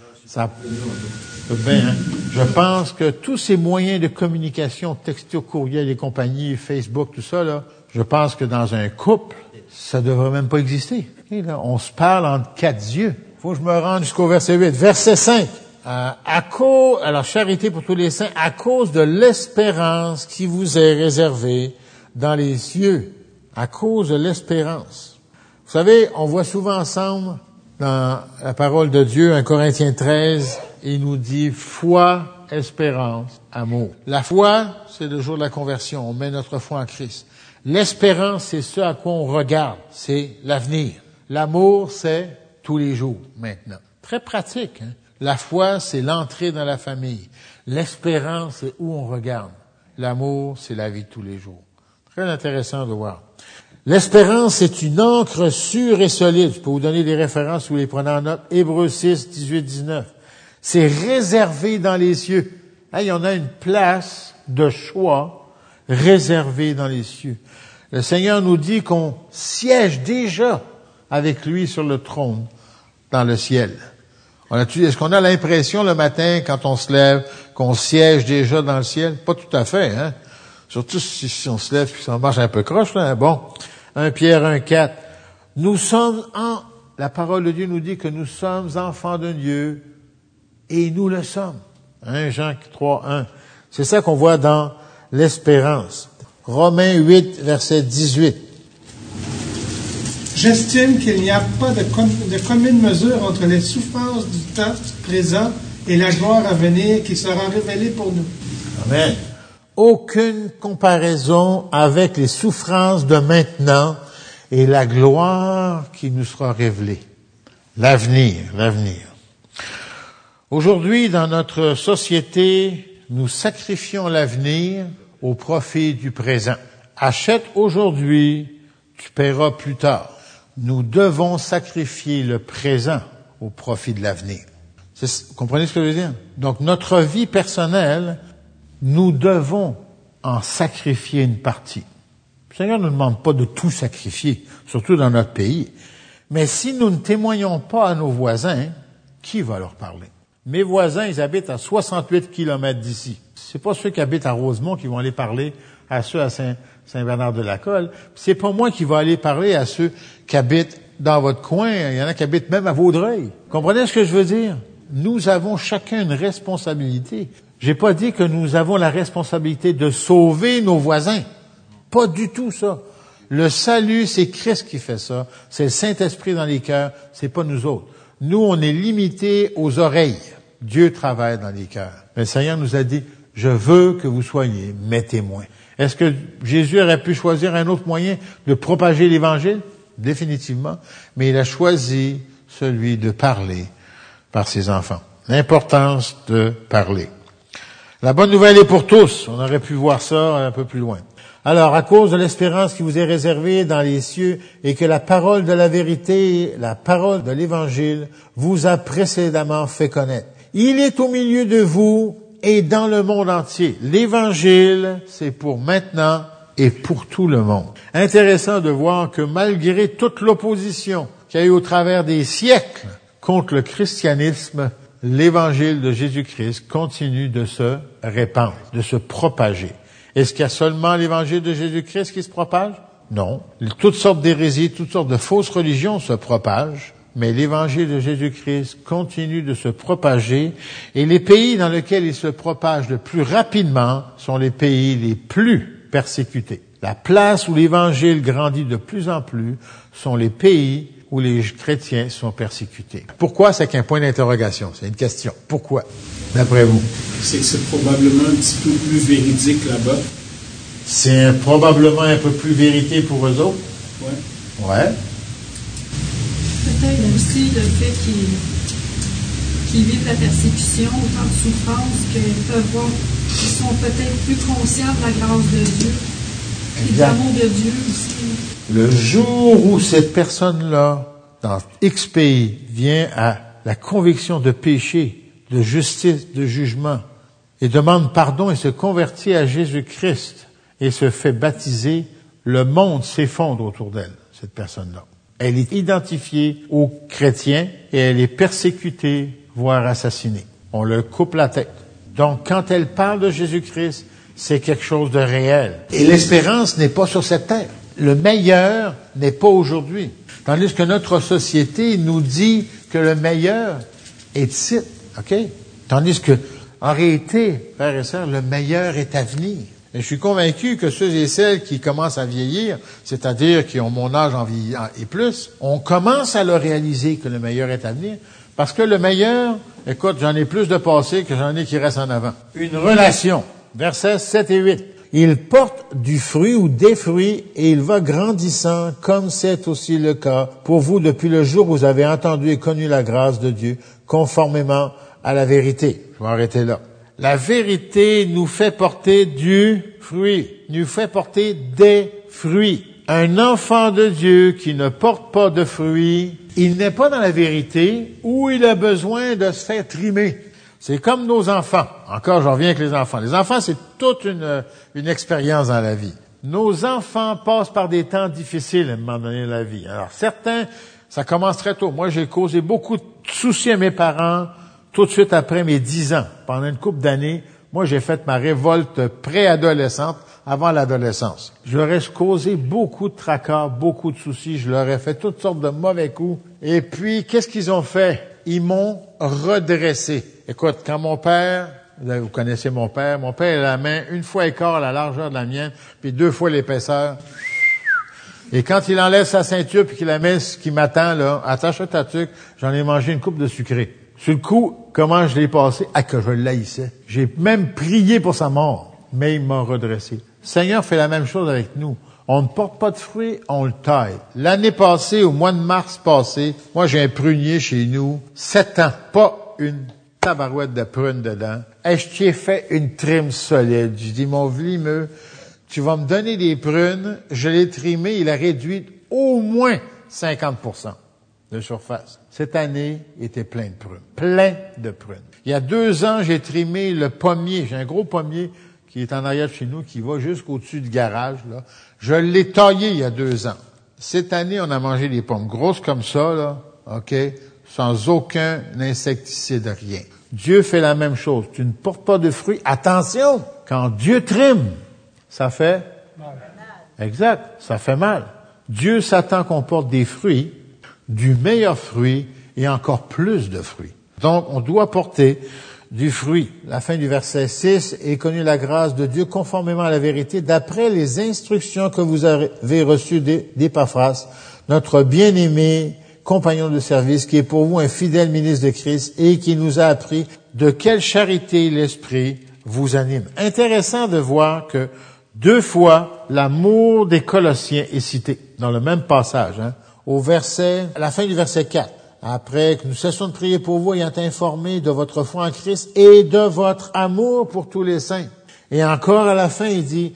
Bien, hein? Je pense que tous ces moyens de communication, texto, courriel et compagnie, Facebook, tout ça, là, je pense que dans un couple, ça devrait même pas exister. Okay, là, on se parle entre quatre yeux. Faut que je me rende jusqu'au verset 8. Verset 5. Alors, charité pour tous les saints, à cause de l'espérance qui vous est réservée dans les cieux. À cause de l'espérance. Vous savez, on voit souvent ensemble dans la parole de Dieu, 1 Corinthiens 13, il nous dit foi, espérance, amour. La foi, c'est le jour de la conversion. On met notre foi en Christ. L'espérance, c'est ce à quoi on regarde. C'est l'avenir. L'amour, c'est tous les jours, maintenant. Très pratique, hein? La foi, c'est l'entrée dans la famille. L'espérance, c'est où on regarde. L'amour, c'est la vie de tous les jours. Très intéressant de voir. L'espérance, c'est une ancre sûre et solide. Je peux vous donner des références si vous les prenez en note. Hébreux 6, 18, 19. C'est réservé dans les cieux. Il y en a une place de choix réservée dans les cieux. Le Seigneur nous dit qu'on siège déjà avec lui sur le trône dans le ciel. Est-ce qu'on a l'impression le matin, quand on se lève, qu'on siège déjà dans le ciel? Pas tout à fait, hein? Surtout si on se lève puis ça marche un peu croche, là. Bon. 1 Pierre 1, 4. La parole de Dieu nous dit que nous sommes enfants de Dieu et nous le sommes. 1 Jean 3, 1. C'est ça qu'on voit dans l'espérance. Romains 8, verset 18. J'estime qu'il n'y a pas de commune mesure entre les souffrances du temps présent et la gloire à venir qui sera révélée pour nous. Amen. Aucune comparaison avec les souffrances de maintenant et la gloire qui nous sera révélée. L'avenir. Aujourd'hui, dans notre société, nous sacrifions l'avenir au profit du présent. Achète aujourd'hui, tu paieras plus tard. Nous devons sacrifier le présent au profit de l'avenir. Vous comprenez ce que je veux dire? Donc, notre vie personnelle, nous devons en sacrifier une partie. Le Seigneur ne nous demande pas de tout sacrifier, surtout dans notre pays. Mais si nous ne témoignons pas à nos voisins, qui va leur parler? Mes voisins, ils habitent à 68 kilomètres d'ici. C'est pas ceux qui habitent à Rosemont qui vont aller parler à ceux à Saint-Bernard-de-la-Colle. C'est pas moi qui vais aller parler à ceux qui habitent dans votre coin. Il y en a qui habitent même à Vaudreuil. Comprenez ce que je veux dire? Nous avons chacun une responsabilité. J'ai pas dit que nous avons la responsabilité de sauver nos voisins. Pas du tout ça. Le salut, c'est Christ qui fait ça. C'est le Saint-Esprit dans les cœurs. C'est pas nous autres. Nous, on est limités aux oreilles. Dieu travaille dans les cœurs. Mais le Seigneur nous a dit, Je veux que vous soyez mes témoins. Est-ce que Jésus aurait pu choisir un autre moyen de propager l'Évangile? Définitivement. Mais il a choisi celui de parler par ses enfants. L'importance de parler. La bonne nouvelle est pour tous. On aurait pu voir ça un peu plus loin. Alors, à cause de l'espérance qui vous est réservée dans les cieux et que la parole de la vérité, la parole de l'Évangile vous a précédemment fait connaître. Il est au milieu de vous et dans le monde entier. L'Évangile, c'est pour maintenant et pour tout le monde. Intéressant de voir que malgré toute l'opposition qu'il y a eu au travers des siècles contre le christianisme, l'Évangile de Jésus-Christ continue de se répandre, de se propager. Est-ce qu'il y a seulement l'Évangile de Jésus-Christ qui se propage? Non. Toutes sortes d'hérésies, toutes sortes de fausses religions se propagent, mais l'Évangile de Jésus-Christ continue de se propager, et les pays dans lesquels il se propage le plus rapidement sont les pays les plus persécutés. La place où l'Évangile grandit de plus en plus sont les pays où les chrétiens sont persécutés. Pourquoi? C'est qu'un point d'interrogation. C'est une question. Pourquoi? D'après vous? C'est que c'est probablement un petit peu plus véridique là-bas. C'est probablement un peu plus vérité pour eux autres? Ouais. Ouais. Peut-être aussi le fait qu'ils vivent la persécution, autant de souffrance qu'ils peuvent voir, qu'ils sont peut-être plus conscients de la grâce de Dieu et de l'amour de Dieu aussi. Le jour où cette personne-là, dans X pays, vient à la conviction de péché, de justice, de jugement, et demande pardon et se convertit à Jésus-Christ et se fait baptiser, le monde s'effondre autour d'elle, cette personne-là. Elle est identifiée aux chrétiens et elle est persécutée, voire assassinée. On leur coupe la tête. Donc, quand elle parle de Jésus-Christ, c'est quelque chose de réel. Et l'espérance n'est pas sur cette terre. Le meilleur n'est pas aujourd'hui. Tandis que notre société nous dit que le meilleur est ici. OK? Tandis que, en réalité, frères et sœurs, le meilleur est à venir. Et je suis convaincu que ceux et celles qui commencent à vieillir, c'est-à-dire qui ont mon âge en vieillant et plus, on commence à le réaliser que le meilleur est à venir. Parce que le meilleur, écoute, j'en ai plus de passé que j'en ai qui restent en avant. Une relation. Versets 7 et 8. Il porte du fruit ou des fruits et il va grandissant, comme c'est aussi le cas pour vous depuis le jour où vous avez entendu et connu la grâce de Dieu, conformément à la vérité. Je vais arrêter là. La vérité nous fait porter du fruit, nous fait porter des fruits. Un enfant de Dieu qui ne porte pas de fruits, il n'est pas dans la vérité ou il a besoin de se faire trimer. C'est comme nos enfants. Encore, j'en reviens avec les enfants. Les enfants, c'est toute une expérience dans la vie. Nos enfants passent par des temps difficiles à un moment donné de la vie. Alors, certains, ça commence très tôt. Moi, j'ai causé beaucoup de soucis à mes parents tout de suite après mes 10 ans. Pendant une couple d'années, moi, j'ai fait ma révolte préadolescente avant l'adolescence. Je leur ai causé beaucoup de tracas, beaucoup de soucis. Je leur ai fait toutes sortes de mauvais coups. Et puis, qu'est-ce qu'ils ont fait? Ils m'ont redressé. Écoute, quand mon père, vous connaissez mon père a la main une fois et quart à la largeur de la mienne, puis 2 fois l'épaisseur. Et quand il enlève sa ceinture puis qu'il la met, ce qui m'attend, là, attache ta tuque, j'en ai mangé une coupe de sucré. Sur le coup, comment je l'ai passé? Ah, que je l'haïssais. J'ai même prié pour sa mort, mais il m'a redressé. Le Seigneur fait la même chose avec nous. On ne porte pas de fruits, on le taille. L'année passée, au mois de mars passé, moi j'ai un prunier chez nous, 7 ans, pas une tabarouette de prunes dedans. Et je t'ai fait une trim solide. Je dis, mon vlimeux, tu vas me donner des prunes. Je l'ai trimé, il a réduit au moins 50% de surface. Cette année, il était plein de prunes. Plein de prunes. Il y a 2 ans, j'ai trimé le pommier. J'ai un gros pommier qui est en arrière de chez nous, qui va jusqu'au-dessus du garage, là. Je l'ai taillé il y a 2 ans. Cette année, on a mangé des pommes grosses comme ça, là. OK? Sans aucun insecticide, rien. Dieu fait la même chose. Tu ne portes pas de fruits. Attention! Quand Dieu trime, ça fait mal. Exact. Ça fait mal. Dieu s'attend qu'on porte des fruits, du meilleur fruit et encore plus de fruits. Donc, on doit porter du fruit. La fin du verset 6, « Et connu la grâce de Dieu conformément à la vérité, d'après les instructions que vous avez reçues d'Épaphras, notre bien-aimé compagnon de service, qui est pour vous un fidèle ministre de Christ et qui nous a appris de quelle charité l'Esprit vous anime. Intéressant de voir que 2 fois, l'amour des Colossiens est cité dans le même passage, à la fin du verset 4. Après que nous cessons de prier pour vous, ayant informé de votre foi en Christ et de votre amour pour tous les saints. Et encore à la fin, il dit,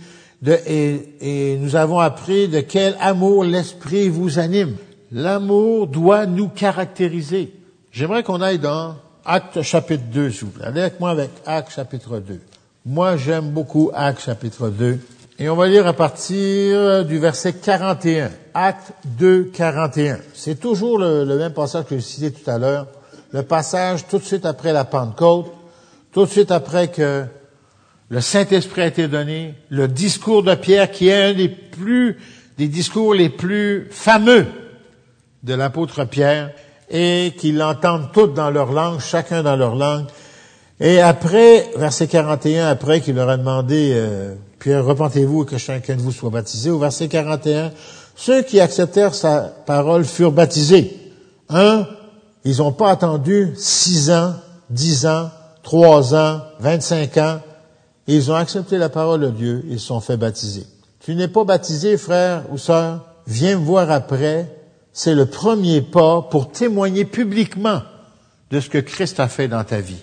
et nous avons appris de quel amour l'Esprit vous anime. L'amour doit nous caractériser. J'aimerais qu'on aille dans Actes chapitre 2, s'il vous plaît. Allez avec moi avec Actes chapitre 2. Moi, j'aime beaucoup Actes chapitre 2. Et on va lire à partir du verset 41. Actes 2, 41. C'est toujours le même passage que j'ai cité tout à l'heure. Le passage tout de suite après la Pentecôte, tout de suite après que le Saint-Esprit a été donné, le discours de Pierre, qui est un des discours les plus fameux de l'apôtre Pierre, et qu'ils l'entendent tous dans leur langue, chacun dans leur langue. Et après, verset 41, après qu'il leur a demandé, Pierre, repentez-vous et que chacun de vous soit baptisé. Au verset 41, ceux qui acceptèrent sa parole furent baptisés. Ils n'ont pas attendu 6 ans, 10 ans, 3 ans, 25 ans. Ils ont accepté la parole de Dieu, ils se sont fait baptiser. Tu n'es pas baptisé, frère ou sœur, viens me voir après. C'est le premier pas pour témoigner publiquement de ce que Christ a fait dans ta vie.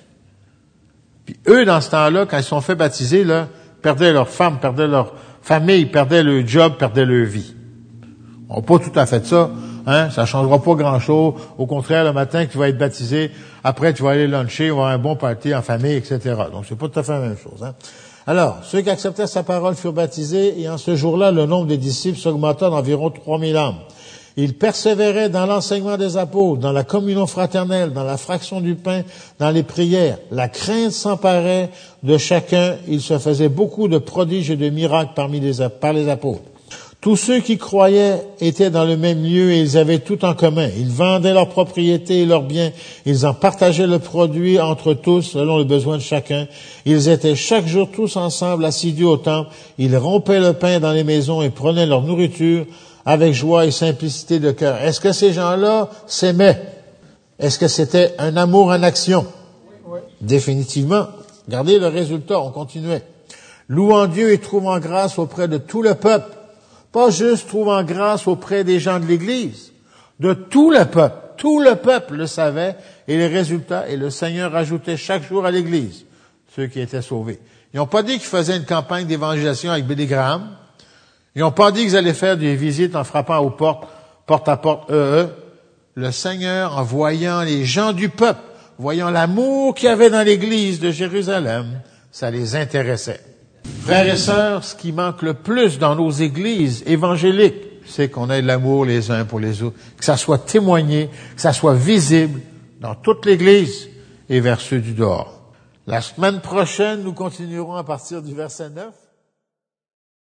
Puis eux, dans ce temps-là, quand ils se sont fait baptiser, là, perdaient leur femme, perdaient leur famille, perdaient leur job, perdaient leur vie. On n'a pas tout à fait ça, ça changera pas grand-chose. Au contraire, le matin que tu vas être baptisé, après tu vas aller luncher, on va avoir un bon party en famille, etc. Donc c'est pas tout à fait la même chose. Alors, ceux qui acceptaient sa parole furent baptisés, et en ce jour-là, le nombre des disciples s'augmenta d'environ 3000 âmes. Ils persévéraient dans l'enseignement des apôtres, dans la communion fraternelle, dans la fraction du pain, dans les prières. La crainte s'emparait de chacun. Il se faisait beaucoup de prodiges et de miracles par les apôtres. Tous ceux qui croyaient étaient dans le même lieu et ils avaient tout en commun. Ils vendaient leurs propriétés et leurs biens. Ils en partageaient le produit entre tous selon le besoin de chacun. Ils étaient chaque jour tous ensemble assidus au temple. Ils rompaient le pain dans les maisons et prenaient leur nourriture avec joie et simplicité de cœur. Est-ce que ces gens-là s'aimaient? Est-ce que c'était un amour en action? Oui. Définitivement. Regardez le résultat, on continuait. Louant Dieu et trouvant grâce auprès de tout le peuple. Pas juste trouvant grâce auprès des gens de l'Église. De tout le peuple. Tout le peuple le savait et les résultats, et le Seigneur ajoutait chaque jour à l'Église ceux qui étaient sauvés. Ils n'ont pas dit qu'ils faisaient une campagne d'évangélisation avec Billy Graham. Ils n'ont pas dit qu'ils allaient faire des visites en frappant aux portes, porte à porte, Le Seigneur, en voyant les gens du peuple, voyant l'amour qu'il y avait dans l'église de Jérusalem, ça les intéressait. Frères et sœurs, ce qui manque le plus dans nos églises évangéliques, c'est qu'on ait de l'amour les uns pour les autres, que ça soit témoigné, que ça soit visible dans toute l'église et vers ceux du dehors. La semaine prochaine, nous continuerons à partir du verset 9.